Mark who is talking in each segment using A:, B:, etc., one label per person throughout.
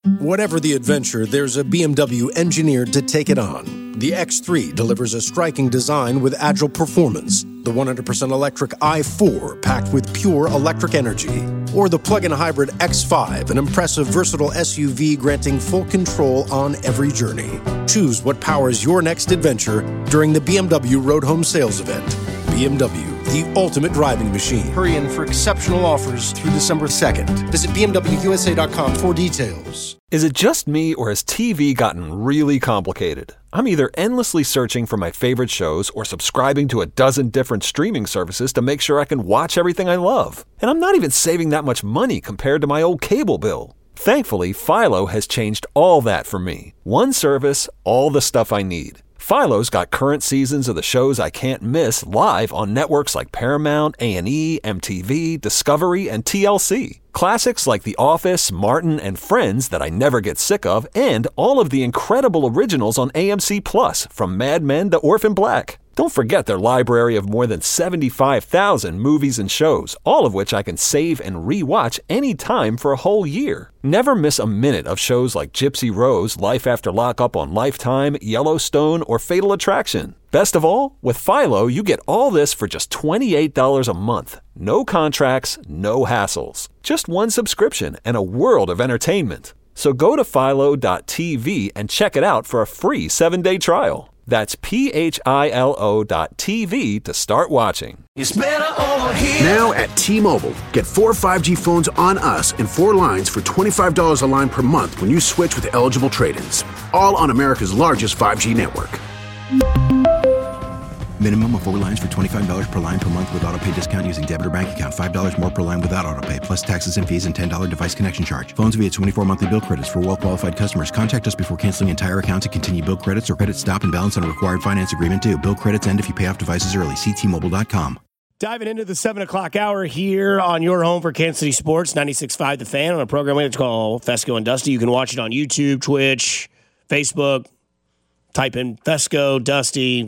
A: Whatever the adventure, there's a BMW engineered to take it on. The X3 delivers a striking design with agile performance. The 100% electric i4 packed with pure electric energy. Or the plug-in hybrid X5, an impressive versatile SUV granting full control on every journey. Choose what powers your next adventure during the BMW Road Home Sales Event. BMW, the ultimate driving machine. Hurry in for exceptional offers through December 2nd. Visit BMWUSA.com for details.
B: Is it just me, or has TV gotten really complicated? I'm either endlessly searching for my favorite shows or subscribing to a dozen different streaming services to make sure I can watch everything I love. And I'm not even saving that much money compared to my old cable bill. Thankfully, Philo has changed all that for me. One service, all the stuff I need. Philo's got current seasons of the shows I can't miss live on networks like Paramount, A&E, MTV, Discovery, and TLC. Classics like The Office, Martin, and Friends that I never get sick of, and all of the incredible originals on AMC+, from Mad Men to Orphan Black. Don't forget their library of more than 75,000 movies and shows, all of which I can save and re-watch anytime for a whole year. Never miss a minute of shows like Gypsy Rose, Life After Lockup on Lifetime, Yellowstone, or Fatal Attraction. Best of all, with Philo, you get all this for just $28 a month. No contracts, no hassles. Just one subscription and a world of entertainment. So go to philo.tv and check it out for a free 7-day trial. That's philo.tv to start watching.
C: It's better over here.
D: Now at T-Mobile, get 4 5G phones on us and 4 lines for $25 a line per month when you switch with eligible trade-ins. All on America's largest 5G network.
E: Minimum of 4 lines for $25 per line per month with autopay discount using debit or bank account. $5 more per line without autopay, plus taxes and fees and $10 device connection charge. Phones via 24 monthly bill credits for well-qualified customers. Contact us before canceling entire account to continue bill credits or credit stop and balance on a required finance agreement due. Bill credits end if you pay off devices early. See T-Mobile.com.
F: Diving into the 7 o'clock hour here on your home for Kansas City Sports, 96.5 The Fan, on a program we like to call Fesco and Dusty. You can watch it on YouTube, Twitch, Facebook. Type in Fesco, Dusty,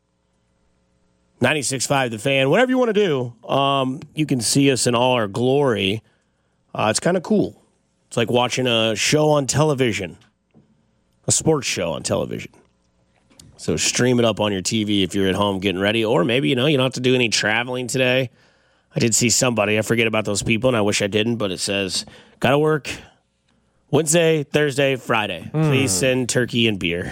F: 96.5 The Fan, whatever you want to do. You can see us in all our glory. It's kind of cool. It's like watching a show on television, a sports show on television. So stream it up on your TV if you're at home getting ready, or maybe, you don't have to do any traveling today. I did see somebody, I forget about those people, and I wish I didn't, but it says, gotta work Wednesday, Thursday, Friday. Please send turkey and beer.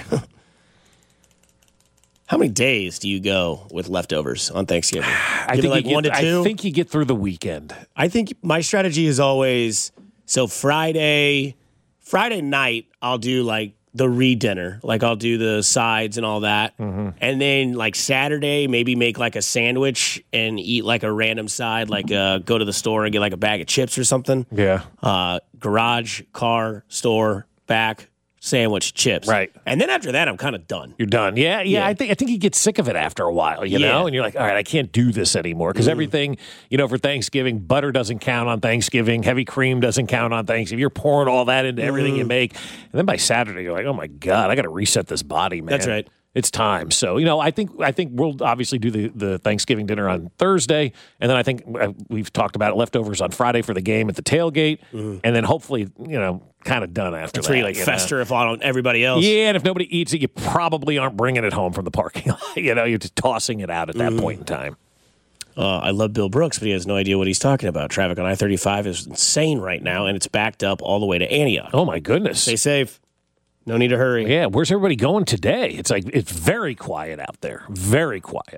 F: How many days do you go with leftovers on Thanksgiving?
G: I think
F: like 1 to 2?
G: I think you get through the weekend.
F: I think my strategy is always, so Friday night, I'll do like the re-dinner. Like I'll do the sides and all that. Mm-hmm. And then like Saturday, maybe make like a sandwich and eat like a random side, like go to the store and get like a bag of chips or something.
G: Yeah.
F: Garage, car, store, back. Sandwich, chips.
G: Right.
F: And then after that, I'm kind of done.
G: You're done. Yeah. I think you get sick of it after a while, you know? And you're like, all right, I can't do this anymore. Because everything, for Thanksgiving, butter doesn't count on Thanksgiving. Heavy cream doesn't count on Thanksgiving. You're pouring all that into everything you make. And then by Saturday, you're like, oh, my God, I got to reset this body, man.
F: That's right.
G: It's time. So, I think we'll obviously do the Thanksgiving dinner on Thursday. And then I think we've talked about it, leftovers on Friday for the game at the tailgate. And then hopefully, kind of done after
F: That's
G: that.
F: where you fester if on everybody else.
G: Yeah, and if nobody eats it, you probably aren't bringing it home from the parking lot. You're just tossing it out at that point in time.
F: I love Bill Brooks, but he has no idea what he's talking about. Traffic on I-35 is insane right now, and it's backed up all the way to Antioch.
G: Oh, my goodness.
F: Stay safe. No need to hurry.
G: Yeah, where's everybody going today? It's very quiet out there. Very quiet.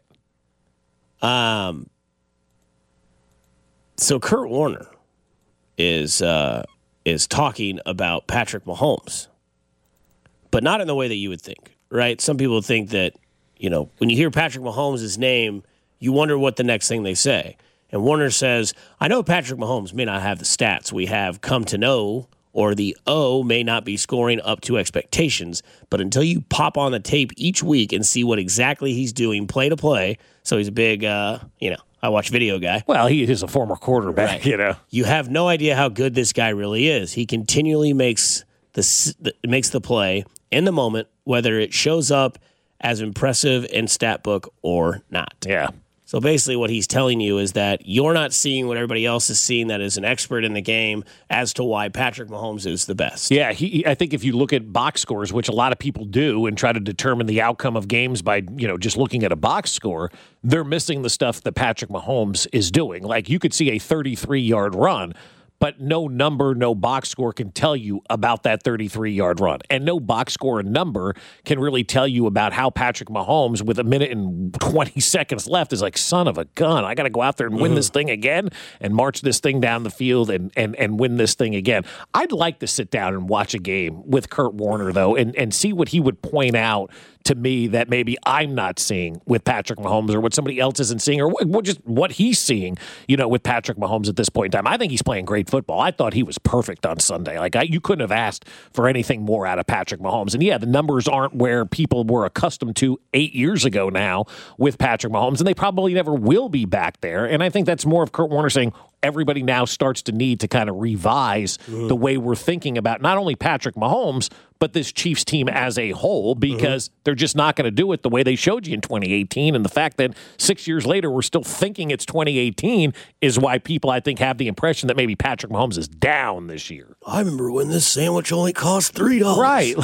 F: So Kurt Warner is talking about Patrick Mahomes, but not in the way that you would think, right? Some people think that, when you hear Patrick Mahomes' name, you wonder what the next thing they say. And Warner says, I know Patrick Mahomes may not have the stats we have come to know, or the O may not be scoring up to expectations, but until you pop on the tape each week and see what exactly he's doing play to play, so he's a big, I watch video guy.
G: Well, he is a former quarterback,
F: right. You have no idea how good this guy really is. He continually makes the play in the moment, whether it shows up as impressive in stat book or not.
G: Yeah.
F: It's So basically what he's telling you is that you're not seeing what everybody else is seeing that is an expert in the game as to why Patrick Mahomes is the best.
G: Yeah, I think if you look at box scores, which a lot of people do, and try to determine the outcome of games by, just looking at a box score, they're missing the stuff that Patrick Mahomes is doing. Like, you could see a 33-yard run, but no number, no box score can tell you about that 33-yard run. And no box score and number can really tell you about how Patrick Mahomes, with 1 minute and 20 seconds left, is like, son of a gun, I got to go out there and win this thing again and march this thing down the field and win this thing again. I'd like to sit down and watch a game with Kurt Warner, though, and see what he would point out to me that maybe I'm not seeing with Patrick Mahomes, or what somebody else isn't seeing, or just what he's seeing, with Patrick Mahomes at this point in time. I think he's playing great football. I thought he was perfect on Sunday. You couldn't have asked for anything more out of Patrick Mahomes. And yeah, the numbers aren't where people were accustomed to 8 years ago now with Patrick Mahomes, and they probably never will be back there. And I think that's more of Kurt Warner saying, everybody now starts to need to kind of revise the way we're thinking about not only Patrick Mahomes, but this Chiefs team as a whole, because they're just not going to do it the way they showed you in 2018. And the fact that 6 years later we're still thinking it's 2018 is why people, I think, have the impression that maybe Patrick Mahomes is down this year.
F: I remember when this sandwich only cost $3.
G: Right.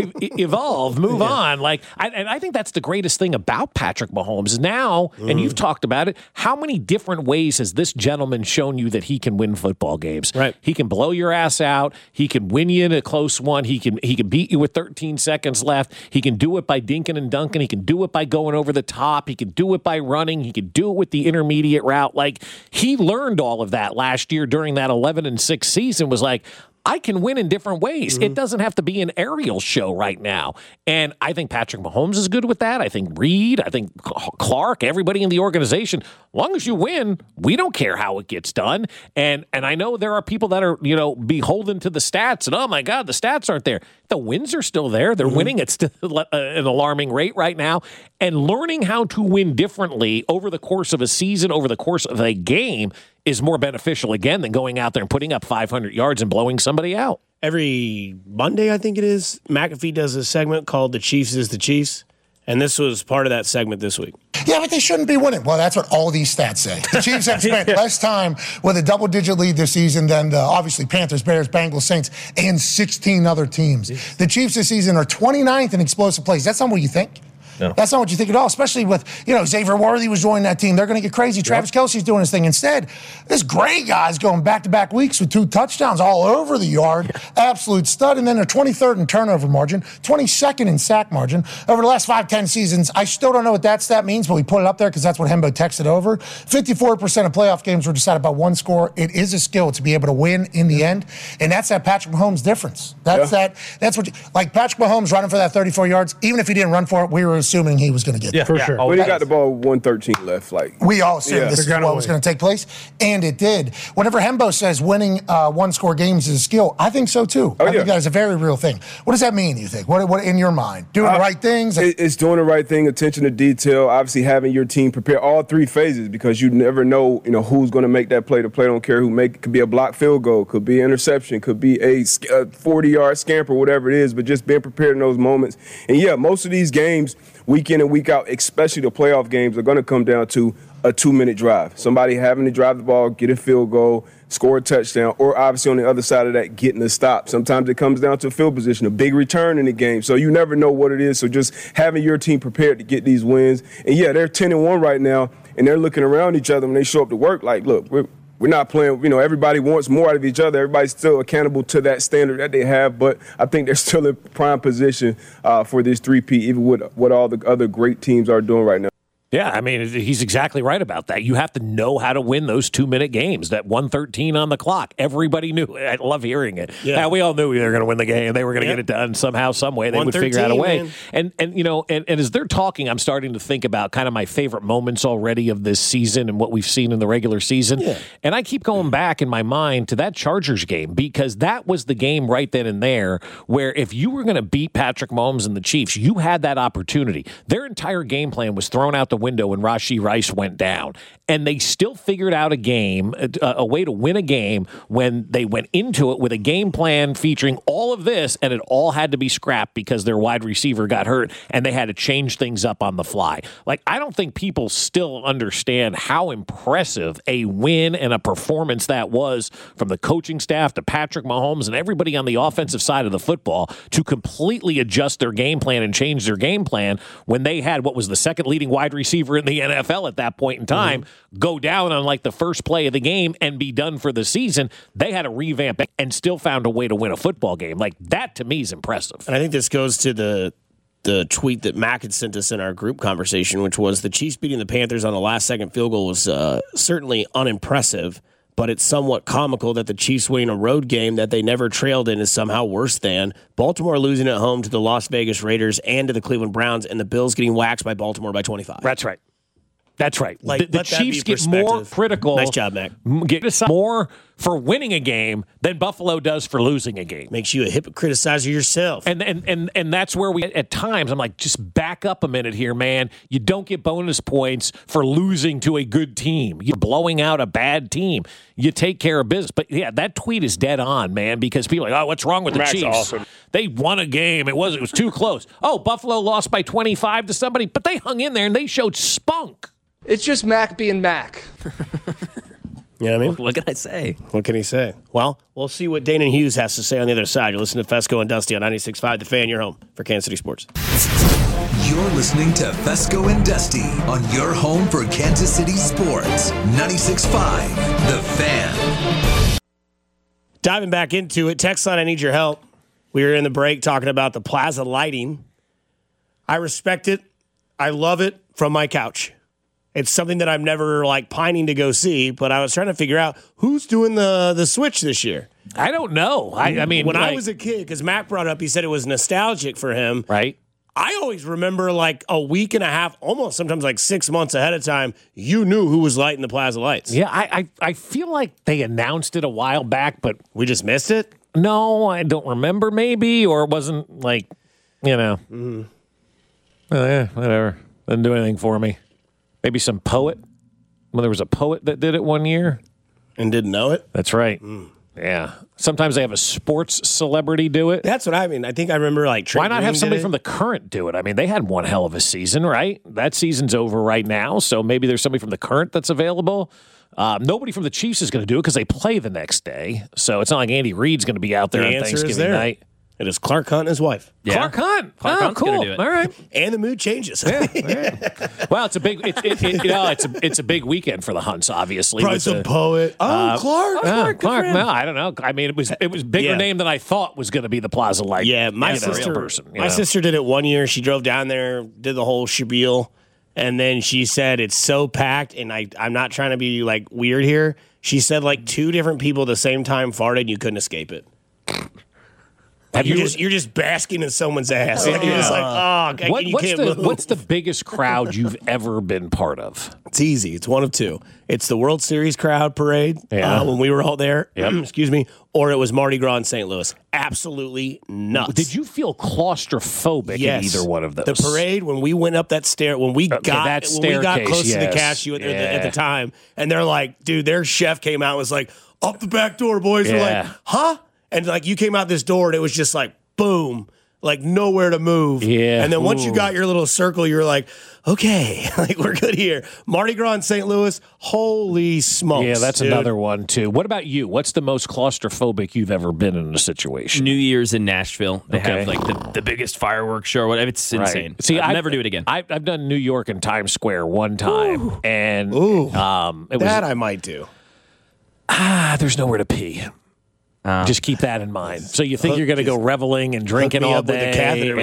G: Evolve, move on. I think that's the greatest thing about Patrick Mahomes now, and you've talked about it, how many different ways has this gentleman shown you that he can win football games?
F: Right.
G: He can blow your ass out. He can win you in a close one. He can beat you with 13 seconds left. He can do it by dinking and dunking. He can do it by going over the top. He can do it by running. He can do it with the intermediate route. He learned all of that last year during that 11-6 season. Was like, I can win in different ways. It doesn't have to be an aerial show right now. And I think Patrick Mahomes is good with that. I think Reed, I think Clark, everybody in the organization, as long as you win, we don't care how it gets done. And I know there are people that are, beholden to the stats and, oh my God, the stats aren't there. The wins are still there. They're winning at an alarming rate right now. And learning how to win differently over the course of a season, over the course of a game, is more beneficial, again, than going out there and putting up 500 yards and blowing somebody out.
F: Every Monday, I think it is, McAfee does a segment called The Chiefs is the Chiefs, and this was part of that segment this week.
C: Yeah, but they shouldn't be winning. Well, that's what all these stats say. The Chiefs have spent less time with a double-digit lead this season than obviously Panthers, Bears, Bengals, Saints, and 16 other teams. The Chiefs this season are 29th in explosive plays. That's not what you think. No. That's not what you think at all, especially with, Xavier Worthy was joining that team. They're going to get crazy. Travis Kelce's doing his thing. Instead, this Gray guy's going back-to-back weeks with 2 touchdowns all over the yard. Absolute stud. And then they're 23rd in turnover margin, 22nd in sack margin. Over the last 5-10 seasons, I still don't know what that stat means, but we put it up there because that's what Hembo texted over. 54% of playoff games were decided by one score. It is a skill to be able to win in the end, and that's that Patrick Mahomes difference. That's what Patrick Mahomes running for that 34 yards, even if he didn't run for it, we were assuming he was going to get
H: there. For sure.
I: But he got the ball with 1:13 left.
C: We all assumed this is what was going to take place, and it did. Whenever Hembo says winning one-score games is a skill, I think so too. I think that is a very real thing. What does that mean, you think? What in your mind? Doing the right things?
I: It's doing the right thing, attention to detail, obviously having your team prepare all 3 phases, because you never know, who's going to make that play. The play don't care who make it. Could be a blocked field goal, could be an interception, could be a 40-yard scamper, whatever it is, but just being prepared in those moments. And most of these games, week in and week out, especially the playoff games, are going to come down to a 2-minute drive. Somebody having to drive the ball, get a field goal, score a touchdown, or obviously on the other side of that, getting a stop. Sometimes it comes down to field position, a big return in the game. So you never know what it is. So just having your team prepared to get these wins. And they're 10-1 right now, and they're looking around each other when they show up to work like, look, we're not playing, everybody wants more out of each other. Everybody's still accountable to that standard that they have, but I think they're still in prime position for this 3-peat, even with what all the other great teams are doing right now.
G: Yeah, I mean, he's exactly right about that. You have to know how to win those 2-minute games, that 1:13 on the clock. Everybody knew. I love hearing it. Yeah. We all knew they were going to win the game. They were going to get it done somehow, some way. They would figure out a way. Man. And as they're talking, I'm starting to think about kind of my favorite moments already of this season and what we've seen in the regular season. Yeah. And I keep going back in my mind to that Chargers game, because that was the game right then and there where if you were going to beat Patrick Mahomes and the Chiefs, you had that opportunity. Their entire game plan was thrown out the window when Rashee Rice went down. And they still figured out a way to win a game when they went into it with a game plan featuring all of this, and it all had to be scrapped because their wide receiver got hurt, and they had to change things up on the fly. Like, I don't think people still understand how impressive a win and a performance that was from the coaching staff to Patrick Mahomes and everybody on the offensive side of the football to completely adjust their game plan and change their game plan when they had what was the second leading wide receiver in the NFL at that point in time go down on like the first play of the game and be done for the season. They had to revamp it and still found a way to win a football game. Like, that to me is impressive.
F: And I think this goes to the tweet that Mac had sent us in our group conversation, which was the Chiefs beating the Panthers on the last-second field goal was certainly unimpressive, but it's somewhat comical that the Chiefs winning a road game that they never trailed in is somehow worse than Baltimore losing at home to the Las Vegas Raiders and to the Cleveland Browns, and the Bills getting waxed by Baltimore by 25.
G: That's right. That's right.
F: Like,
G: the Chiefs get more critical.
F: Nice job, Mac.
G: Get more for winning a game than Buffalo does for losing a game.
F: Makes you a hypocrite of yourself.
G: And that's where we, at times, I'm like, just back up a minute here, man. You don't get bonus points for losing to a good team. You're blowing out a bad team. You take care of business. But, yeah, that tweet is dead on, man, because people are like, oh, what's wrong with the Chiefs? Awesome. They won a game. It was too close. Oh, Buffalo lost by 25 to somebody, but they hung in there and they showed spunk.
H: It's just Mac being Mac.
F: You know what I mean?
J: What can I say?
F: What can he say? Well, we'll see what Dana Hughes has to say on the other side. You're listening to Fesco and Dusty on 96.5 The Fan, your home for Kansas City sports.
K: You're listening to Fesco and Dusty on your home for Kansas City sports. 96.5 The Fan.
F: Diving back into it, text line, I need your help. We were in the break talking about the plaza lighting. I respect it. I love it from my couch. It's something that I'm never like pining to go see, but I was trying to figure out who's doing the switch this year.
G: I don't know. I mean,
F: when I was a kid, because Matt brought up, he said it was nostalgic for him.
G: Right.
F: I always remember like a week and a half, almost sometimes like 6 months ahead of time, you knew who was lighting the plaza lights.
G: Yeah, I feel like they announced it a while back, but
F: we just missed it?
G: No, I don't remember maybe, or it wasn't like, you know. Well, yeah, whatever. Didn't do anything for me. Maybe some poet. Well, there was a poet that did it one year.
F: And didn't know it?
G: That's right. Yeah. Sometimes they have a sports celebrity do it.
F: That's what I mean. I think I remember like
G: Why not have somebody from the Current do it? I mean, they had one hell of a season, right? That season's over right now, so maybe there's somebody from the Current that's available. Nobody from the Chiefs is going to do it because they play the next day. So it's not like Andy Reid's going to be out there on Thanksgiving night.
F: It is Clark Hunt and his wife.
G: Yeah. Clark Hunt. Hunt's cool.
J: Do it.
G: All right.
F: And the mood changes.
G: Yeah. Well, it's a big. It's a big weekend for the Hunts, obviously.
F: Price of poet.
G: Clark. No, I don't know. I mean, it was bigger name than I thought was going to be the Plaza Light.
F: Yeah, my sister did it one year. She drove down there, did the whole spiel, and then she said it's so packed. And I'm not trying to be like weird here. She said like 2 different people at the same time farted, and you couldn't escape it. You're just basking in someone's ass. Like, you're just like, you can't move.
G: What's the biggest crowd you've ever been part of?
F: It's easy. It's one of 2. It's the World Series crowd parade when we were all there. Yep. Excuse me. Or it was Mardi Gras in St. Louis. Absolutely nuts.
G: Did you feel claustrophobic in either one of those?
F: The parade, when we went up that stair, when we got close to the cashew at the time, and they're like, dude, their chef came out and was like, up the back door, boys. We're like, huh? And like you came out this door and it was just like boom, like nowhere to move.
G: Yeah.
F: And then once you got your little circle, you were like, okay, like we're good here. Mardi Gras in St. Louis, holy smokes.
G: Yeah, that's another one too. What about you? What's the most claustrophobic you've ever been in a situation?
J: New Year's in Nashville. They have like the biggest fireworks show or whatever. It's insane.
G: See,
J: I'll never do it again.
G: I've done New York and Times Square one time. And
F: I might do.
G: There's nowhere to pee. Just keep that in mind. So you think you're going to go reveling and drinking all day?
F: With the catheter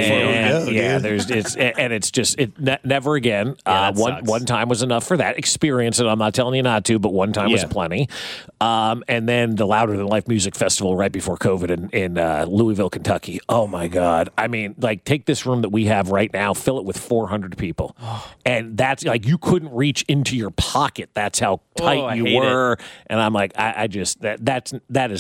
F: before we go,
G: never again. One time was enough for that. Experience it. I'm not telling you not to, but one time was plenty. And then the Louder Than Life Music Festival right before COVID in Louisville, Kentucky. Oh my God! I mean, like take this room that we have right now, fill it with 400 people, and that's like you couldn't reach into your pocket. That's how tight you were. And I'm like, that is 100%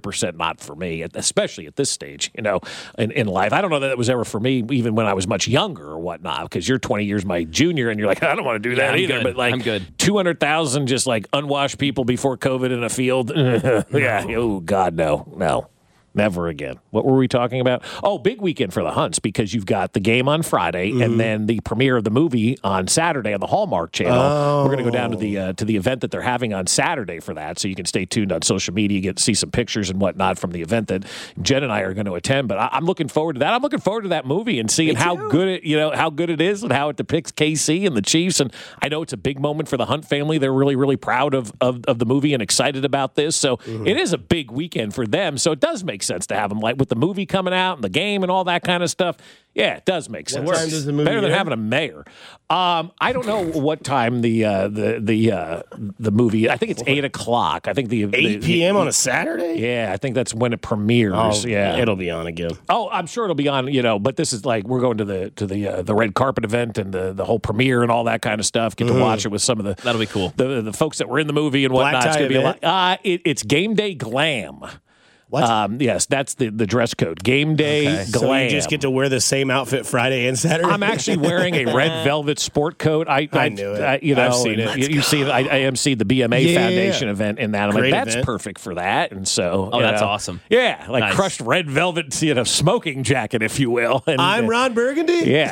G: 100% not for me, especially at this stage, in life. I don't know that it was ever for me, even when I was much younger or whatnot, because you're 20 years my junior, and you're like, I don't want to do that either.
J: Good.
G: But
J: I'm good.
G: 200,000 just like unwashed people before COVID in a field. Yeah. Oh, God, no. Never again. What were we talking about? Oh, big weekend for the Hunts, because you've got the game on Friday and then the premiere of the movie on Saturday on the Hallmark Channel. Oh. We're going to go down to the event that they're having on Saturday for that, so you can stay tuned on social media, get to see some pictures and whatnot from the event that Jen and I are going to attend. But I'm looking forward to that. I'm looking forward to that movie and seeing how good it is and how it depicts KC and the Chiefs. And I know it's a big moment for the Hunt family. They're really, really proud of the movie and excited about this. So it is a big weekend for them. So it does make sense to have them, like with the movie coming out and the game and all that kind of stuff. Yeah, it does make sense.
F: What time does the movie
G: better than
F: air?
G: having a mayor. I don't know what time the movie. I think it's 8:00. I think the
F: 8 p.m. on a Saturday.
G: Yeah, I think that's when it premieres.
F: Oh,
G: yeah,
F: it'll be on again.
G: Oh, I'm sure it'll be on. But this is like we're going to the red carpet event and the whole premiere and all that kind of stuff. Get to watch it with some of the
J: That'll be cool.
G: The folks that were in the movie and whatnot. It's gonna be a lot. It's game day glam.
F: What?
G: Yes, that's the dress code. Game day glam.
F: So you just get to wear the same outfit Friday and Saturday?
G: I'm actually wearing a red velvet sport coat. I
F: knew it.
G: I've
F: seen it.
G: You see, I emceed the BMA Foundation event in that. I'm
F: Great
G: like, that's
F: event.
G: perfect for that. And so,
J: that's awesome.
G: Yeah, like
J: Nice.
G: crushed red velvet, smoking jacket, if you will. And,
F: I'm Ron Burgundy?
G: Yeah.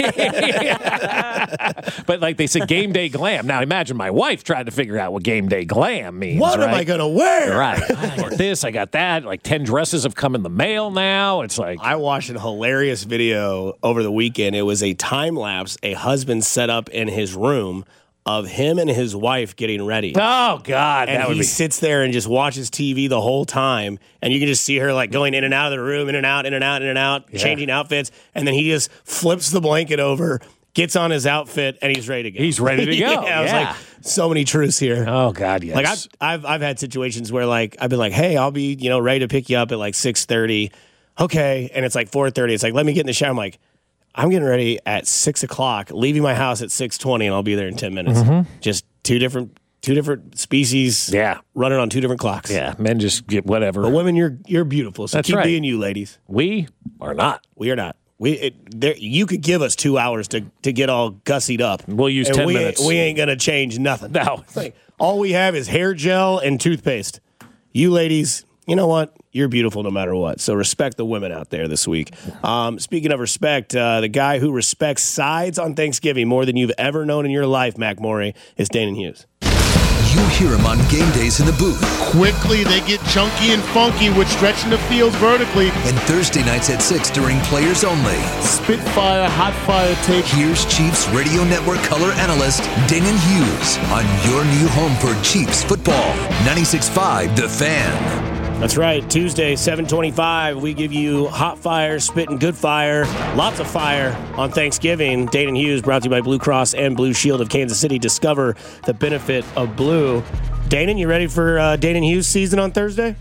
G: But like they said, game day glam. Now imagine my wife tried to figure out what game day glam means.
F: What am I going to wear?
G: Right. I got this, I got that. Like 10 dresses have come in the mail now. It's like
F: I watched a hilarious video over the weekend. It was a time lapse a husband set up in his room of him and his wife getting ready.
G: Oh, God.
F: And he sits there and just watches TV the whole time. And you can just see her like going in and out of the room, in and out, changing outfits. And then he just flips the blanket over, gets on his outfit, and he's ready to go.
G: He's ready to go.
F: I was like, so many truths here.
G: Oh, God, yes.
F: Like I've had situations where like I've been like, hey, I'll be ready to pick you up at like 6:30. Okay, and it's like 4:30. It's like, let me get in the shower. I'm like, I'm getting ready at 6:00, leaving my house at 6:20, and I'll be there in 10 minutes. Just two different species.
G: Yeah,
F: running on two different clocks.
G: Yeah, men just get whatever.
F: But women, you're beautiful. So
G: that's
F: keep
G: right.
F: being you, ladies.
G: We are not.
F: We are not. You could give us 2 hours to get all gussied up.
G: We'll use 10 minutes.
F: We ain't gonna change nothing.
G: No,
F: like, all we have is hair gel and toothpaste. You ladies, you know what? You're beautiful no matter what. So respect the women out there this week. Speaking of respect, the guy who respects sides on Thanksgiving more than you've ever known in your life, Mac Morey, is Danon Hughes.
K: You hear him on game days in the booth.
L: Quickly, they get chunky and funky with stretching the fields vertically.
K: And Thursday nights at 6 during Players Only.
L: Spitfire, hot fire take.
K: Here's Chiefs Radio Network color analyst Danon Hughes on your new home for Chiefs football. 96.5 The Fan.
F: That's right. Tuesday, 7:25, we give you hot fire, spitting good fire, lots of fire on Thanksgiving. Danon Hughes brought to you by Blue Cross and Blue Shield of Kansas City. Discover the benefit of blue. Danon, you ready for Danon Hughes season on Thursday?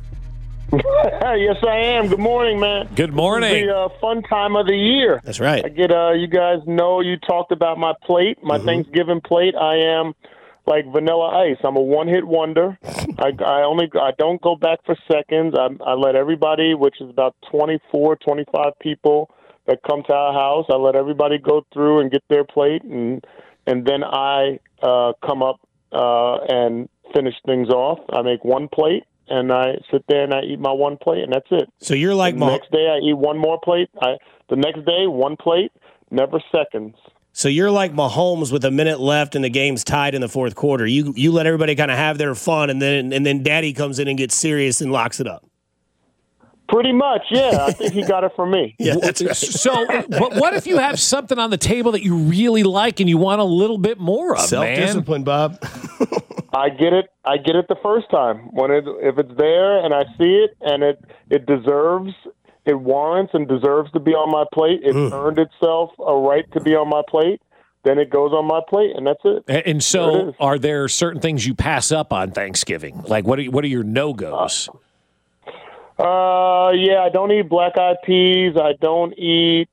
M: Yes, I am. Good morning, man.
G: Good morning.
M: It's the fun time of the year.
F: That's right.
M: I get. You guys know you talked about my plate, my Thanksgiving plate. I am like Vanilla Ice. I'm a one-hit wonder. I don't go back for seconds. I let everybody, which is about 24, 25 people that come to our house, I let everybody go through and get their plate, and then I come up and finish things off. I make one plate, and I sit there and I eat my one plate, and that's it.
F: So you're like
M: the next day I eat one more plate. The next day, one plate, never seconds.
F: So you're like Mahomes with a minute left and the game's tied in the fourth quarter. You let everybody kind of have their fun, and then Daddy comes in and gets serious and locks it up.
M: Pretty much, yeah. I think he got it from me.
F: Yeah, that's right.
G: So, but what if you have something on the table that you really like and you want a little bit more of,
F: Self-discipline, Bob.
M: I get it the first time. If it's there and I see it and it deserves, it warrants and deserves to be on my plate. It's earned itself a right to be on my plate. Then it goes on my plate, and that's it.
G: And so, are there certain things you pass up on Thanksgiving? Like, what are your no-goes?
M: Yeah, I don't eat black-eyed peas. I don't eat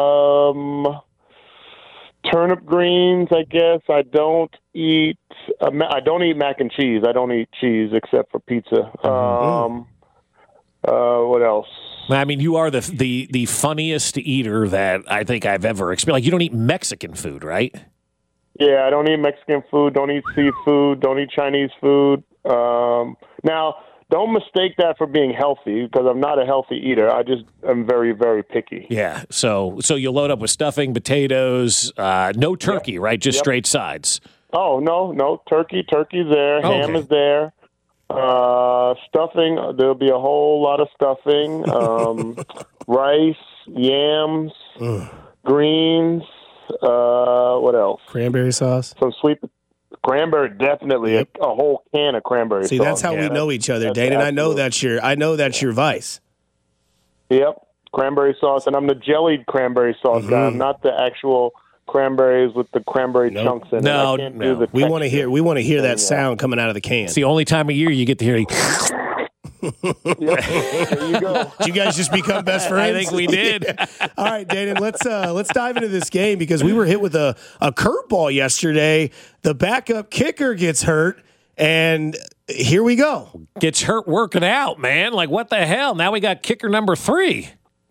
M: turnip greens, I guess. I don't eat mac and cheese. I don't eat cheese except for pizza. What else?
G: I mean, you are the funniest eater that I think I've ever experienced. Like, you don't eat Mexican food, right?
M: Yeah, I don't eat Mexican food. Don't eat seafood. Don't eat Chinese food. Now, don't mistake that for being healthy, because I'm not a healthy eater. I just am very, very picky.
G: Yeah. So you load up with stuffing, potatoes, no turkey, right? Just straight sides.
M: Oh, no. Turkey's there. Ham is there. Stuffing, there'll be a whole lot of stuffing. Rice, yams, greens. What else?
N: Cranberry sauce.
M: Some sweet cranberry, definitely. A whole can of cranberry sauce.
N: See, that's how we know each other, Dane, and I know that's your vice.
M: Yep, cranberry sauce, and I'm the jellied cranberry sauce guy. I'm not the actual cranberries with the cranberry chunks in it.
N: No. We want to hear that
M: Yeah.
N: sound coming out of the can.
G: It's the only time of year you get to hear.
M: There you go.
N: Did you guys just become best friends?
G: I think we did.
N: All right, Dayton, let's dive into this game, because we were hit with a curveball yesterday. The backup kicker gets hurt, and here we go.
G: Gets hurt working out, man. Like, what the hell? Now we got kicker number 3.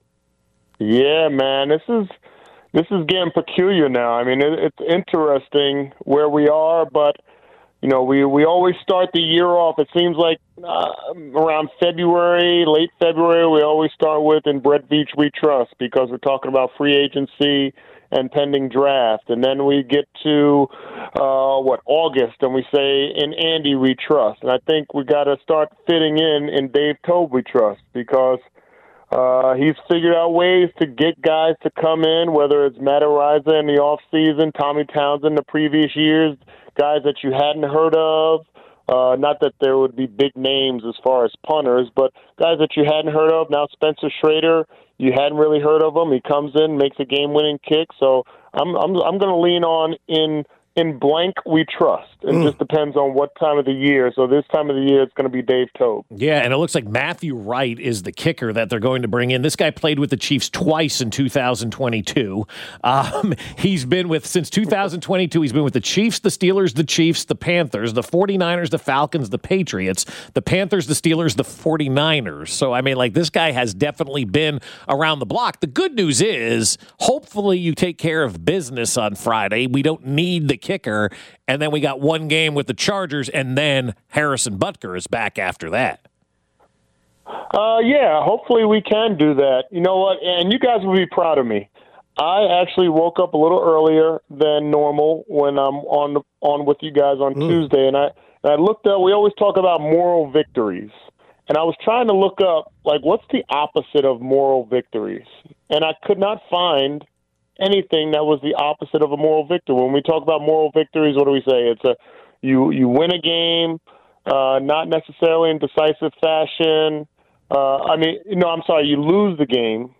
M: Yeah, man, this is getting peculiar now. I mean, it's interesting where we are, but we always start the year off. It seems like around February, late February, we always start with "In Brett Veach We Trust," because we're talking about free agency and pending draft, and then we get to August, and we say "In Andy We Trust," and I think we got to start fitting in Dave Tobe We Trust, because he's figured out ways to get guys to come in, whether it's Matt Araiza in the offseason, Tommy Townsend the previous years, guys that you hadn't heard of. Not that there would be big names as far as punters, but guys that you hadn't heard of. Now Spencer Schrader, you hadn't really heard of him. He comes in, makes a game-winning kick. So I'm going to lean on in blank we trust. It just depends on what time of the year. So this time of the year, it's going to be Dave Tobe.
G: Yeah, and it looks like Matthew Wright is the kicker that they're going to bring in. This guy played with the Chiefs twice in 2022. He's been since 2022, he's been with the Chiefs, the Steelers, the Chiefs, the Panthers, the 49ers, the Falcons, the Patriots, the Panthers, the Steelers, the 49ers. So, I mean, like, this guy has definitely been around the block. The good news is, hopefully you take care of business on Friday. We don't need the kicker, and then we got one game with the Chargers, and then Harrison Butker is back after that.
M: Yeah, hopefully we can do that. You know what? And you guys will be proud of me. I actually woke up a little earlier than normal when I'm on with you guys on Tuesday, and I looked up. We always talk about moral victories, and I was trying to look up, like, what's the opposite of moral victories, and I could not find anything that was the opposite of a moral victory. When we talk about moral victories, what do we say? It's you win a game, not necessarily in decisive fashion. You lose the game,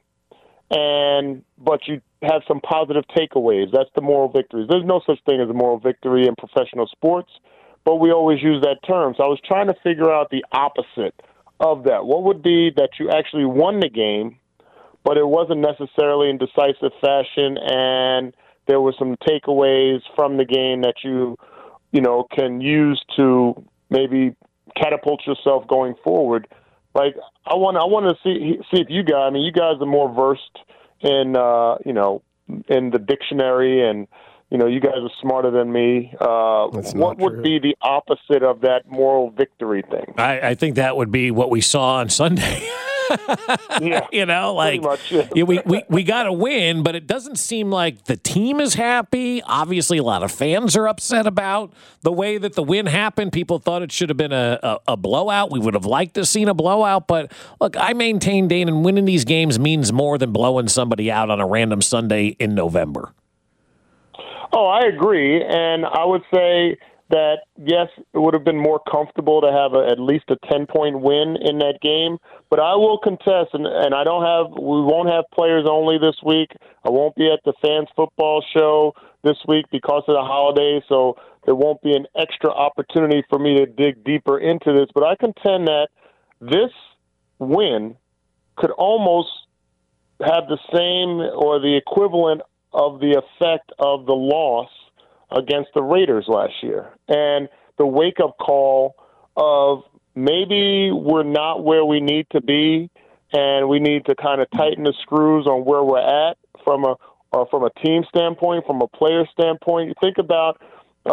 M: but you have some positive takeaways. That's the moral victories. There's no such thing as a moral victory in professional sports, but we always use that term. So I was trying to figure out the opposite of that. What would be that you actually won the game, but it wasn't necessarily in decisive fashion, and there were some takeaways from the game that you can use to maybe catapult yourself going forward. Like, I want to see if you guys. I mean, you guys are more versed in in the dictionary, and you guys are smarter than me. What would be the opposite of that moral victory thing?
G: I think that would be what we saw on Sunday.
M: Yeah,
G: like,
M: much, yeah.
G: Yeah, we got to win, but it doesn't seem like the team is happy. Obviously, a lot of fans are upset about the way that the win happened. People thought it should have been a blowout. We would have liked to have seen a blowout, but look, I maintain, Dane, and winning these games means more than blowing somebody out on a random Sunday in November.
M: Oh, I agree, and I would say that, yes, it would have been more comfortable to have at least a 10-point win in that game. But I will contest, and we won't have players only this week. I won't be at the fans football show this week because of the holiday, so there won't be an extra opportunity for me to dig deeper into this. But I contend that this win could almost have the same or the equivalent of the effect of the loss against the Raiders last year, and the wake-up call of maybe we're not where we need to be, and we need to kind of tighten the screws on where we're at from a team standpoint, from a player standpoint. You think about,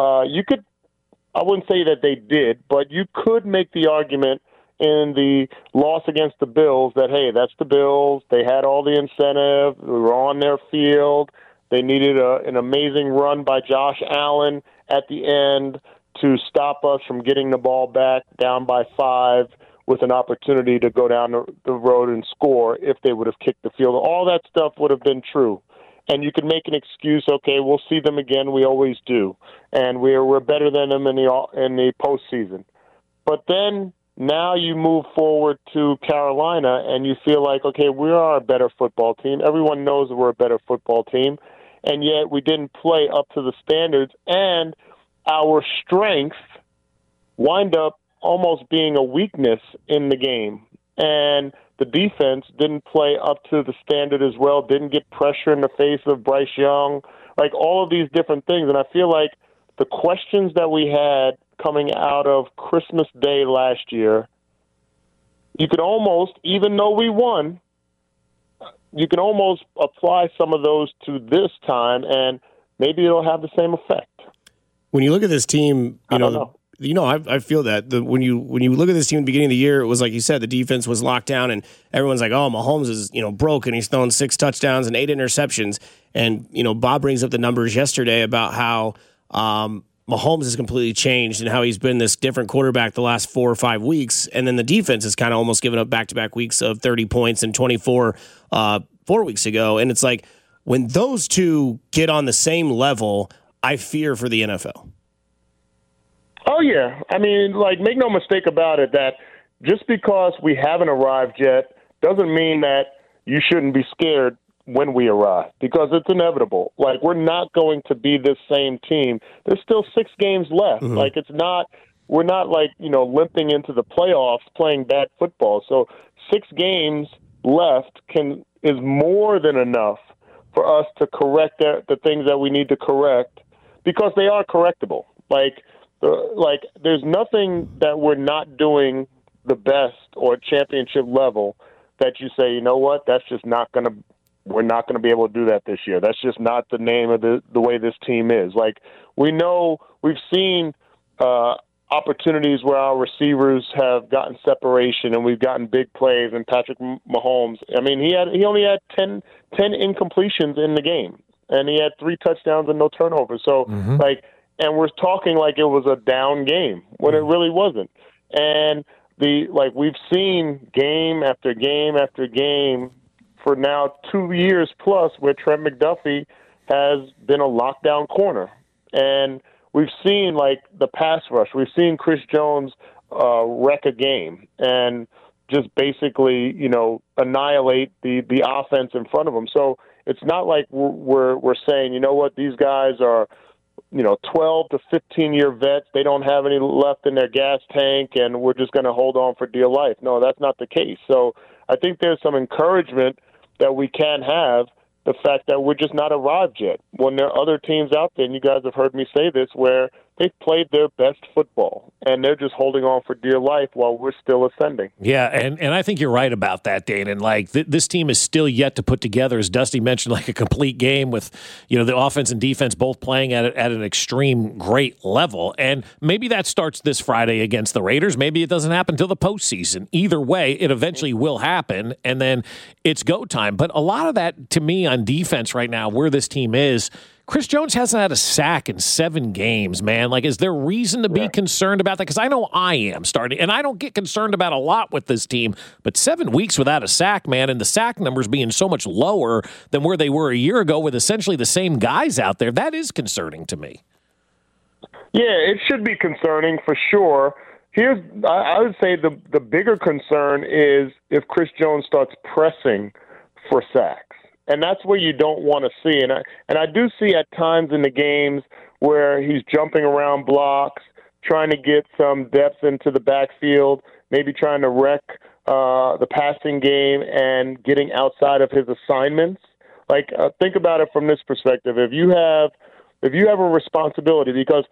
M: I wouldn't say that they did, but you could make the argument in the loss against the Bills that, hey, that's the Bills. They had all the incentive. They were on their field. They needed an amazing run by Josh Allen at the end to stop us from getting the ball back down by 5 with an opportunity to go down the road and score if they would have kicked the field. All that stuff would have been true. And you could make an excuse, okay, we'll see them again. We always do. And we're better than them in the postseason. But then now you move forward to Carolina and you feel like, okay, we are a better football team. Everyone knows that we're a better football team. And yet we didn't play up to the standards. And our strength wind up almost being a weakness in the game. And the defense didn't play up to the standard as well, didn't get pressure in the face of Bryce Young, like all of these different things. And I feel like the questions that we had coming out of Christmas Day last year, you could almost, even though we won, you can almost apply some of those to this time, and maybe it'll have the same effect.
N: When you look at this team,
M: I don't know.
N: I feel that when you look at this team at the beginning of the year, it was like you said, the defense was locked down, and everyone's like, "Oh, Mahomes is broken. He's thrown 6 touchdowns and 8 interceptions." And Bob brings up the numbers yesterday about how Mahomes has completely changed and how he's been this different quarterback the last 4 or 5 weeks, and then the defense has kind of almost given up back-to-back weeks of 30 points and 24 4 weeks ago. And it's like when those two get on the same level, I fear for the NFL.
M: Oh, yeah. I mean, make no mistake about it that just because we haven't arrived yet doesn't mean that you shouldn't be scared when we arrive, because it's inevitable. We're not going to be this same team. There's still 6 games left. Mm-hmm. We're not limping into the playoffs playing bad football. So 6 games left is more than enough for us to correct the things that we need to correct, because they are correctable. There's nothing that we're not doing the best or championship level that you say, you know what, we're not going to be able to do that this year. That's just not the name of the way this team is. We know we've seen opportunities where our receivers have gotten separation and we've gotten big plays, and Patrick Mahomes, I mean, he only had 10 incompletions in the game, and he had 3 touchdowns and no turnovers. So, and we're talking like it was a down game when it really wasn't. And we've seen game after game after game for now 2 years plus where Trent McDuffie has been a lockdown corner. And we've seen the pass rush. We've seen Chris Jones wreck a game and just basically, annihilate the offense in front of him. So it's not like we're saying, you know what, these guys are 12 to 15-year vets. They don't have any left in their gas tank, and we're just going to hold on for dear life. No, that's not the case. So I think there's some encouragement that we can have, the fact that we're just not arrived yet. When there are other teams out there, and you guys have heard me say this, where they've played their best football, and they're just holding on for dear life while we're still ascending.
G: Yeah, and I think you're right about that, Dane. And this team is still yet to put together, as Dusty mentioned, a complete game with the offense and defense both playing at an extreme great level. And maybe that starts this Friday against the Raiders. Maybe it doesn't happen till the postseason. Either way, it eventually will happen, and then it's go time. But a lot of that, to me, on defense right now, where this team is, Chris Jones hasn't had a sack in 7 games, man. Is there reason to be concerned about that? Because I know I am starting, and I don't get concerned about a lot with this team, but 7 weeks without a sack, man, and the sack numbers being so much lower than where they were a year ago with essentially the same guys out there, that is concerning to me.
M: Yeah, it should be concerning for sure. I would say the bigger concern is if Chris Jones starts pressing for sacks. And that's where you don't want to see. And I do see at times in the games where he's jumping around blocks, trying to get some depth into the backfield, maybe trying to wreck the passing game and getting outside of his assignments. Think about it from this perspective. If you have a responsibility, because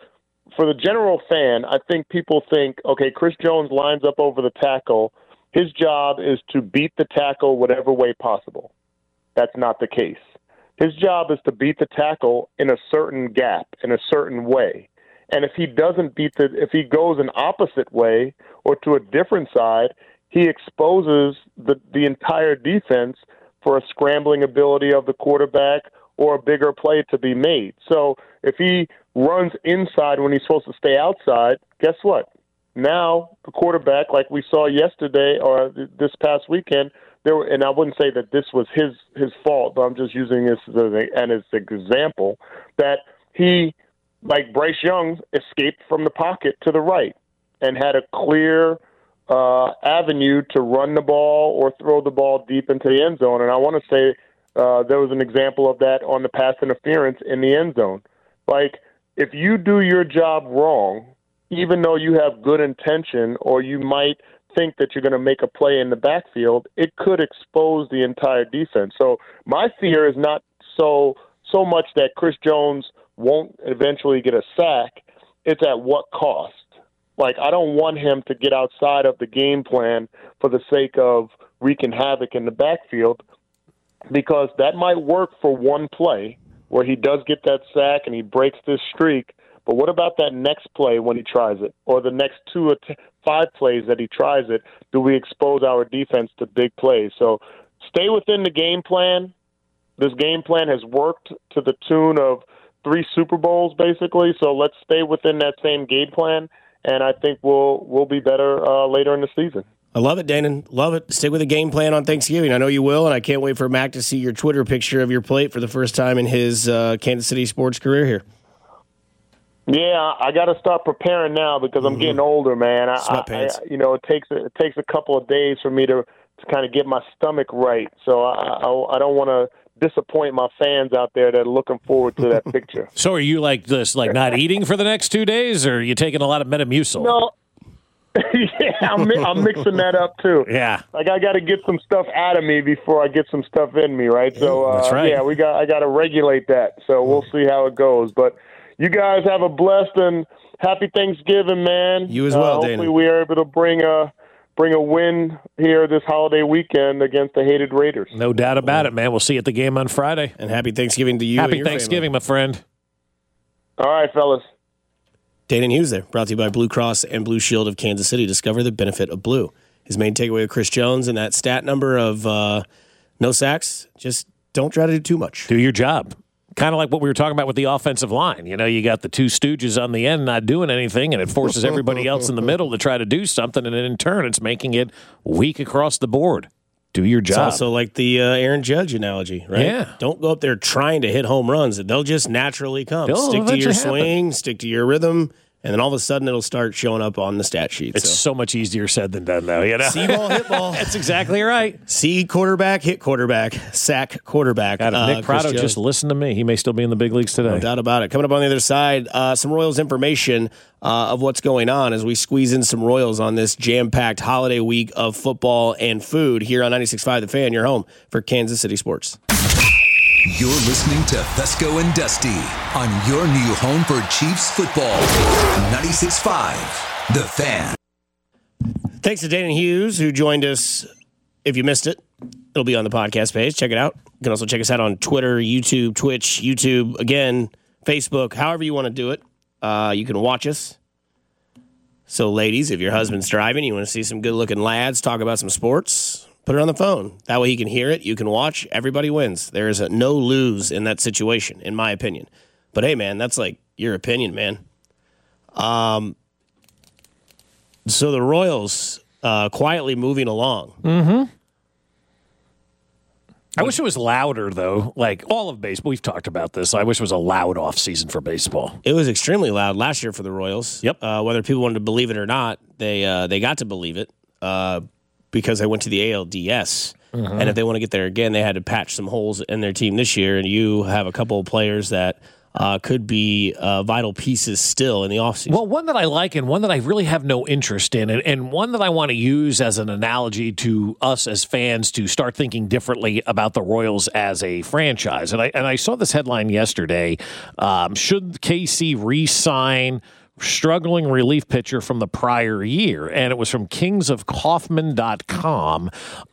M: for the general fan, I think people think, okay, Chris Jones lines up over the tackle. His job is to beat the tackle whatever way possible. That's not the case. His job is to beat the tackle in a certain gap, in a certain way. And if he doesn't if he goes an opposite way or to a different side, he exposes the entire defense for a scrambling ability of the quarterback or a bigger play to be made. So if he runs inside when he's supposed to stay outside, guess what? Now the quarterback, like we saw yesterday or this past weekend, and I wouldn't say that this was his fault, but I'm just using this as an example, that he, like Bryce Young, escaped from the pocket to the right and had a clear avenue to run the ball or throw the ball deep into the end zone. And I want to say there was an example of that on the pass interference in the end zone. Like, if you do your job wrong, even though you have good intention or you might think that you're going to make a play in the backfield, it could expose the entire defense. So my fear is not so much that Chris Jones won't eventually get a sack. It's at what cost? Like, I don't want him to get outside of the game plan for the sake of wreaking havoc in the backfield, because that might work for one play where he does get that sack and he breaks this streak. But what about that next play when he tries it, or the next 2 or 5 plays that he tries it? Do we expose our defense to big plays? So stay within the game plan. This game plan has worked to the tune of 3 Super Bowls, basically. So let's stay within that same game plan, and I think we'll be better later in the season.
N: I love it, Danon. Love it. Stick with the game plan on Thanksgiving. I know you will, and I can't wait for Mac to see your Twitter picture of your plate for the first time in his Kansas City sports career here.
M: Yeah, I got to start preparing now because I'm getting older, man. It takes a couple of days for me to kind of get my stomach right. So I don't want to disappoint my fans out there that are looking forward to that picture.
G: So are you like not eating for the next 2 days, or are you taking a lot of Metamucil?
M: No. Yeah, I'm mixing that up too.
G: Yeah,
M: like I got to get some stuff out of me before I get some stuff in me, right? So
G: that's right.
M: Yeah, I got to regulate that. So we'll see how it goes. But you guys have a blessed and happy Thanksgiving, man.
N: You as well,
M: hopefully
N: Danon.
M: we are able to bring a win here this holiday weekend against the hated Raiders.
G: No doubt about it, man. We'll see you at the game on Friday.
N: And happy Thanksgiving to you.
G: Happy
N: and your
G: Thanksgiving,
N: family.
G: my friend.
M: All right, fellas.
N: Danon Hughes there, brought to you by Blue Cross and Blue Shield of Kansas City. Discover the benefit of blue. His main takeaway with Chris Jones and that stat number of no sacks, just don't try to do too much.
G: Do your job. Kind of like what we were talking about with the offensive line. You know, you got the 2 stooges on the end not doing anything, and it forces everybody else in the middle to try to do something, and then in turn it's making it weak across the board. Do your job.
N: It's also like the Aaron Judge analogy, right?
G: Yeah.
N: Don't go up there trying to hit home runs. They'll just naturally come.
G: They'll
N: stick to your
G: eventually
N: swing, stick to your rhythm, and then all of a sudden it'll start showing up on the stat sheet.
G: It's so much easier said than done, though. You know?
N: See ball, hit ball.
G: That's exactly right.
N: See quarterback, hit quarterback, sack quarterback.
G: God, if Nick Prado just listened to me, he may still be in the big leagues today.
N: No doubt about it. Coming up on the other side, some Royals information of what's going on as we squeeze in some Royals on this jam-packed holiday week of football and food here on 96.5 The Fan, your home for Kansas City sports.
K: You're listening to Fesco and Dusty on your new home for Chiefs football. 96.5 The Fan.
N: Thanks to Danon Hughes, who joined us. If you missed it, it'll be on the podcast page. Check it out. You can also check us out on Twitter, YouTube, Twitch, YouTube, again, Facebook, however you want to do it. You can watch us. So, ladies, if your husband's driving, you want to see some good-looking lads talk about some sports, put it on the phone. That way he can hear it, you can watch, everybody wins. There is a no lose in that situation, in my opinion. But hey, man, that's like your opinion, man. So the Royals quietly moving along.
G: Mm-hmm. I wish it was louder, though. Like all of baseball, we've talked about this. I wish it was a loud off season for baseball.
N: It was extremely loud last year for the Royals.
G: Yep.
N: Whether people wanted to believe it or not, they got to believe it because they went to the ALDS. Mm-hmm. And if they want to get there again, they had to patch some holes in their team this year. And you have a couple of players that could be vital pieces still in the offseason.
G: Well, one that I like and one that I really have no interest in, and one that I want to use as an analogy to us as fans to start thinking differently about the Royals as a franchise. And I saw this headline yesterday. Should KC re-sign struggling relief pitcher from the prior year, and it was from kingsofkaufman.com,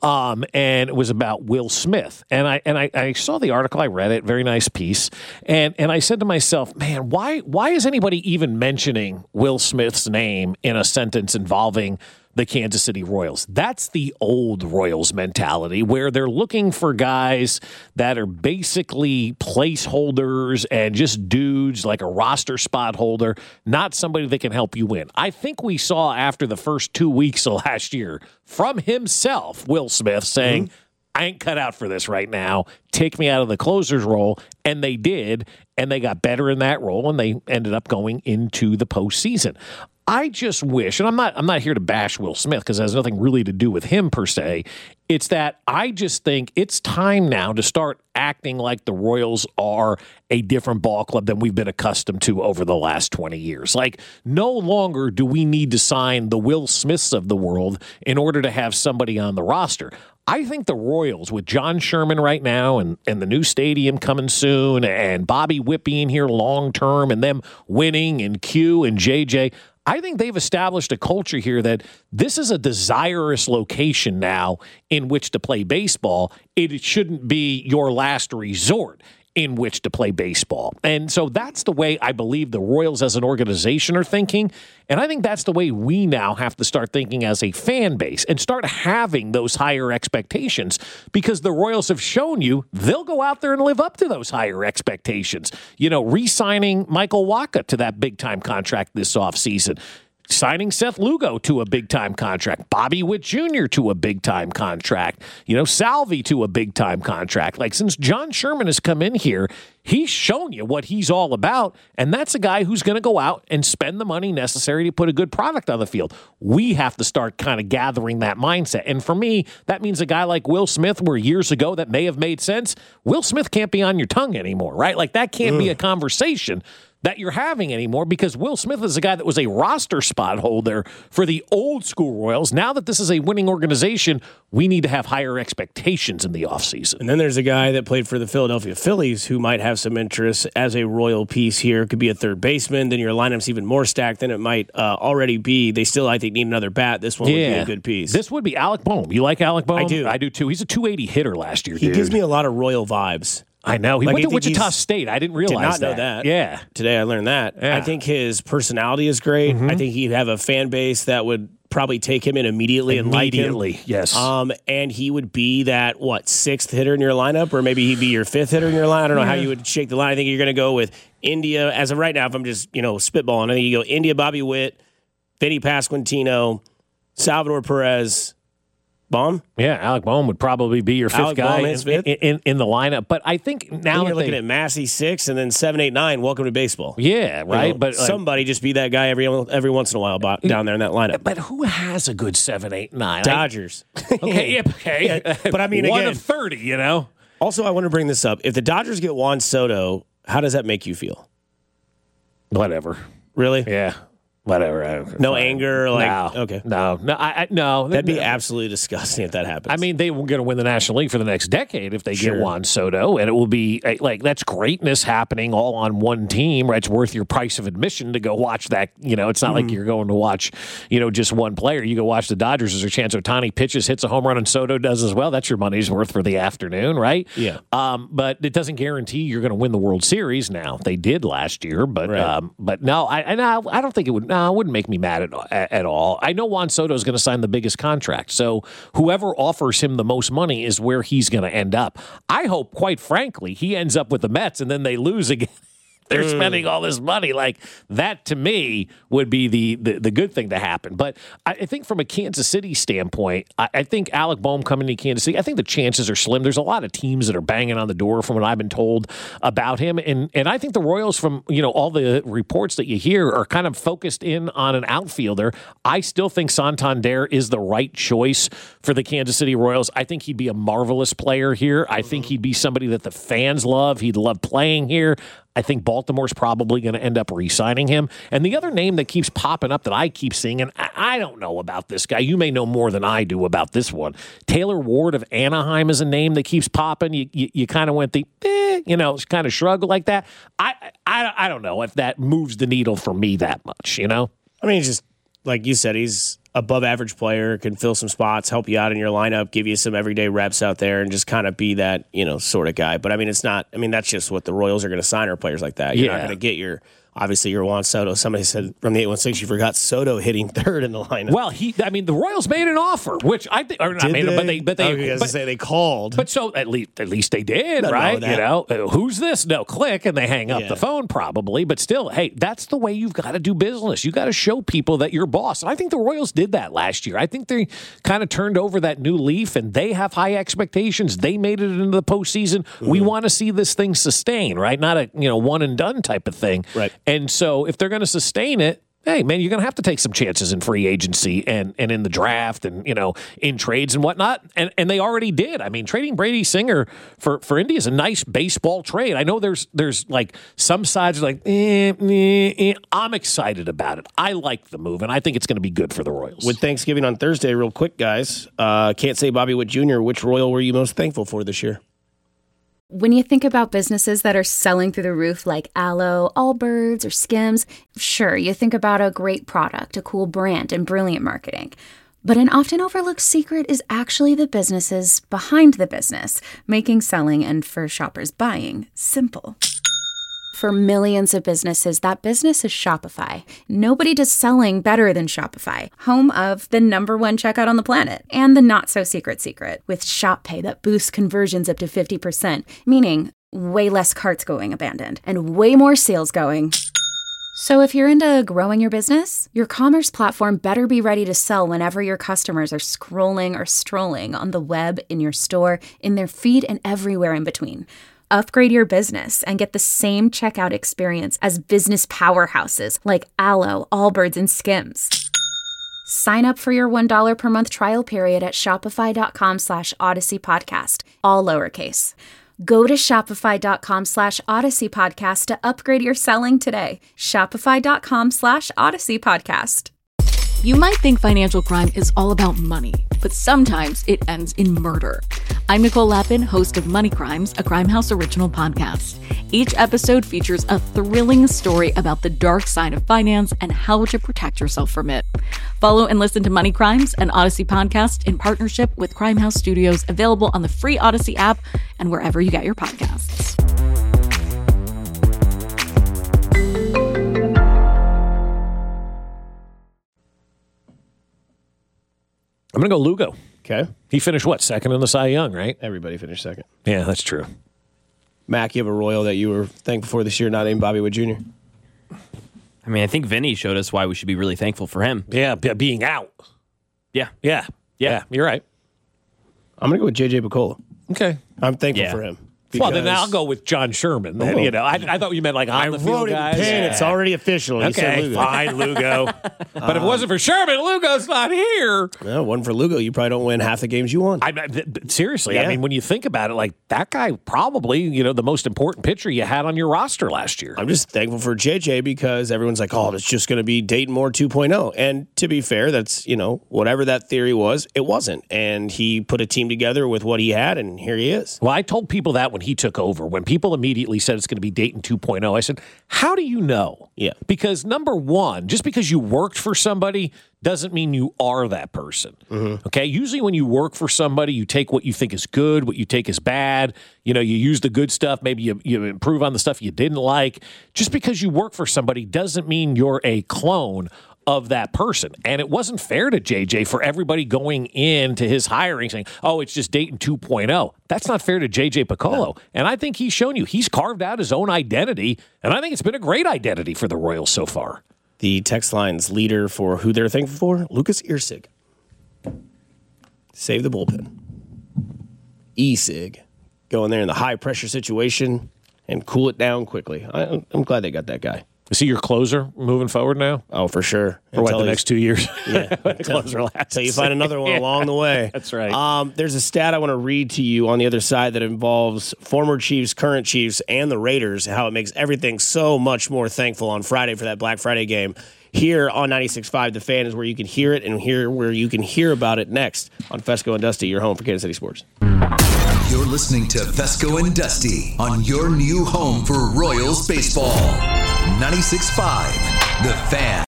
G: and it was about Will Smith. And I saw the article, I read it, very nice piece, and I said to myself, man, why is anybody even mentioning Will Smith's name in a sentence involving the Kansas City Royals? That's the old Royals mentality, where they're looking for guys that are basically placeholders and just dudes, like a roster spot holder, not somebody that can help you win. I think we saw after the first 2 weeks of last year from himself, Will Smith, saying, I ain't cut out for this right now. Take me out of the closer's role. And they did, and they got better in that role, and they ended up going into the postseason. I just wish, and I'm not here to bash Will Smith because it has nothing really to do with him per se. It's that I just think it's time now to start acting like the Royals are a different ball club than we've been accustomed to over the last 20 years. Like, no longer do we need to sign the Will Smiths of the world in order to have somebody on the roster. I think the Royals, with John Sherman right now and the new stadium coming soon and Bobby Witt being here long term and them winning and Q and JJ, I think they've established a culture here that this is a desirous location now in which to play baseball. It shouldn't be your last resort in which to play baseball. And so that's the way I believe the Royals as an organization are thinking. And I think that's the way we now have to start thinking as a fan base and start having those higher expectations, because the Royals have shown you they'll go out there and live up to those higher expectations. You know, re-signing Michael Wacha to that big-time contract this offseason, signing Seth Lugo to a big-time contract, Bobby Witt Jr. to a big-time contract, Salvi to a big-time contract. Like, since John Sherman has come in here, he's shown you what he's all about, and that's a guy who's going to go out and spend the money necessary to put a good product on the field. We have to start kind of gathering that mindset. And for me, that means a guy like Will Smith, where years ago that may have made sense, Will Smith can't be on your tongue anymore, right? Like, that can't be a conversation that you're having anymore, because Will Smith is a guy that was a roster spot holder for the old school Royals. Now that this is a winning organization, we need to have higher expectations in the offseason.
N: And then there's a guy that played for the Philadelphia Phillies who might have some interest as a Royal piece here. Could be a third baseman. Then your lineup's even more stacked than it might already be. They still, I think, need another bat. This one would be a good piece.
G: This would be Alec Bohm. You like Alec Bohm?
N: I do.
G: I do too. He's a 280 hitter last year,
N: He gives me a lot of Royal vibes.
G: I know. He went to Wichita State. I didn't realize
N: did not know that.
G: Yeah.
N: Today I learned that.
G: Yeah.
N: I think his personality is great. I think he'd have a fan base that would probably take him in immediately and like him.
G: Yes.
N: And he would be that, sixth hitter in your lineup, or maybe he'd be your fifth hitter in your line. I don't know how you would shake the line. I think you're going to go with India. As of right now, if I'm just, spitballing, I think you go India, Bobby Witt, Vinny Pasquantino, Salvador Perez, Bohm?
G: Yeah, Alec Bohm would probably be your fifth guy in the lineup. But I think now
N: you're looking at Massey 6 and then 7, 8, 9. Welcome to baseball.
G: Yeah, right.
N: But somebody just be that guy every once in a while down there in that lineup.
G: But who has a good 7, 8, 9?
N: Dodgers.
G: Okay.
N: But I mean,
G: one
N: again,
G: of 30.
N: Also, I want to bring this up. If the Dodgers get Juan Soto, how does that make you feel?
G: Whatever.
N: Really?
G: Yeah. Whatever.
N: No anger? Okay.
G: No.
N: That'd be absolutely disgusting if that happens.
G: I mean, they were going to win the National League for the next decade if they get Juan Soto, and it will be that's greatness happening all on one team, right? It's worth your price of admission to go watch that. It's not like you're going to watch, just one player. You go watch the Dodgers. There's a chance Ohtani pitches, hits a home run, and Soto does as well. That's your money's worth for the afternoon, right?
N: Yeah.
G: But it doesn't guarantee you're going to win the World Series now. They did last year, but no, I don't think it would. No, it wouldn't make me mad at all. I know Juan Soto is going to sign the biggest contract, so whoever offers him the most money is where he's going to end up. I hope, quite frankly, he ends up with the Mets and then they lose again. They're spending all this money. Like, that, to me, would be the good thing to happen. But I think from a Kansas City standpoint, I think Alec Bohm coming to Kansas City, I think the chances are slim. There's a lot of teams that are banging on the door from what I've been told about him. And I think the Royals, from all the reports that you hear, are kind of focused in on an outfielder. I still think Santander is the right choice for the Kansas City Royals. I think he'd be a marvelous player here. I think he'd be somebody that the fans love. He'd love playing here. I think Baltimore's probably going to end up re-signing him. And the other name that keeps popping up that I keep seeing, and I don't know about this guy. You may know more than I do about this one. Taylor Ward of Anaheim is a name that keeps popping. You kind of went kind of shrug like that. I don't know if that moves the needle for me that much,
N: I mean, he's just, like you said, he's above average player, can fill some spots, help you out in your lineup, give you some everyday reps out there, and just kind of be that, sort of guy. But I mean, that's just what the Royals are going to sign, are players like that. You're not going to get your Juan Soto. Somebody said from the 816, you forgot Soto hitting third in the lineup.
G: Well, the Royals made an offer, which I think, or not made it, but they
N: say they called.
G: But so at least they did, right? Who's this? No, click, and they hang up the phone probably. But still, hey, that's the way you've got to do business. You got to show people that you're boss. And I think the Royals did that last year. I think they kind of turned over that new leaf, and they have high expectations. They made it into the postseason. We want to see this thing sustain, right? Not a one and done type of thing,
N: right?
G: And so if they're going to sustain it, hey, man, you're going to have to take some chances in free agency and in the draft and, in trades and whatnot. And they already did. I mean, trading Brady Singer for Indy is a nice baseball trade. I know there's like some sides are like, I'm excited about it. I like the move, and I think it's going to be good for the Royals.
N: With Thanksgiving on Thursday, real quick, guys, can't say Bobby Witt Jr., which Royal were you most thankful for this year?
O: When you think about businesses that are selling through the roof like Aloe, Allbirds, or Skims, sure, you think about a great product, a cool brand, and brilliant marketing. But an often overlooked secret is actually the businesses behind the business, making selling and for shoppers buying simple. For millions of businesses, that business is Shopify. Nobody does selling better than Shopify, home of the #1 checkout on the planet and the not-so-secret with Shop Pay that boosts conversions up to 50%, meaning way less carts going abandoned and way more sales going. So if you're into growing your business, your commerce platform better be ready to sell whenever your customers are scrolling or strolling on the web, in your store, in their feed, and everywhere in between. Upgrade your business and get the same checkout experience as business powerhouses like Aloe, Allbirds, and Skims. Sign up for your $1 per month trial period at shopify.com/Odyssey Podcast, all lowercase. Go to shopify.com/Odyssey Podcast to upgrade your selling today. Shopify.com/Odyssey Podcast.
P: You might think financial crime is all about money, but sometimes it ends in murder. I'm Nicole Lappin, host of Money Crimes, a Crime House original podcast. Each episode features a thrilling story about the dark side of finance and how to protect yourself from it. Follow and listen to Money Crimes, an Odyssey podcast in partnership with Crime House Studios, available on the free Odyssey app and wherever you get your podcasts.
G: I'm going to go Lugo.
N: Okay.
G: He finished, second in the Cy Young, right?
N: Everybody finished second.
G: Yeah, that's true.
N: Mac, you have a Royal that you were thankful for this year, not named Bobby Witt Jr.?
J: I mean, I think Vinny showed us why we should be really thankful for him.
G: Yeah, being out.
J: Yeah.
G: Yeah, you're right.
N: I'm going to go with J.J. Picola.
G: Okay.
N: I'm thankful for him.
G: Well, then I'll go with John Sherman. Then, I thought you meant like on the field guys.
N: It's already official.
G: Okay, fine, Lugo. But if it wasn't for Sherman, Lugo's not here.
N: No, it wasn't for Lugo, you probably don't win half the games you won.
G: Seriously, I mean, when you think about it, like that guy probably, the most important pitcher you had on your roster last year.
N: I'm just thankful for JJ because everyone's like, oh, it's just going to be Dayton Moore 2.0. And to be fair, that's, whatever that theory was, it wasn't. And he put a team together with what he had, and here he is.
G: Well, I told people that when he took over, when people immediately said it's going to be Dayton 2.0, I said, how do you know?
N: Yeah.
G: Because number one, just because you worked for somebody doesn't mean you are that person. Mm-hmm. Okay? Usually when you work for somebody, you take what you think is good, what you take is bad. You use the good stuff. Maybe you improve on the stuff you didn't like. Just because you work for somebody doesn't mean you're a clone of that person. And it wasn't fair to JJ for everybody going into his hiring saying, oh, it's just Dayton 2.0. That's not fair to JJ Piccolo. No. And I think he's shown you he's carved out his own identity, and I think it's been a great identity for the Royals so far.
N: The text line's leader for who they're thankful for, Lucas Irsig. Save the bullpen. E-Sig. Go in there in the high-pressure situation and cool it down quickly. I'm glad they got that guy.
G: Is he your closer moving forward now?
F: Oh, for sure.
G: For what, the next 2 years?
F: Yeah.
G: Closer lasts.
F: So you find another one along the way.
G: That's right.
F: There's a stat I want to read to you on the other side that involves former Chiefs, current Chiefs, and the Raiders, how it makes everything so much more thankful on Friday for that Black Friday game. Here on 96.5, The Fan is where you can hear it, and where you can hear about it next on Fesco and Dusty, your home for Kansas City sports.
K: You're listening to Fesco and Dusty on your new home for Royals baseball. 96.5, The Fan.